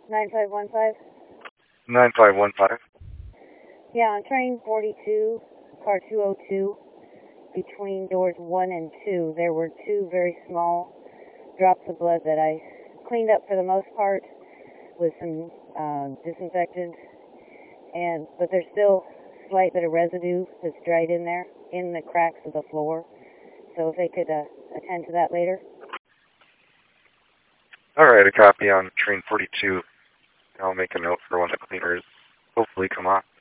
9515. 9515. Yeah, on train 42, car 202, between doors 1 and 2, there were two very small drops of blood that I cleaned up for the most part with some disinfectant, but there's still a slight bit of residue that's dried in there, in the cracks of the floor. So if they could attend to that later. All right, a copy on train 42. I'll make a note for when the cleaners hopefully come on.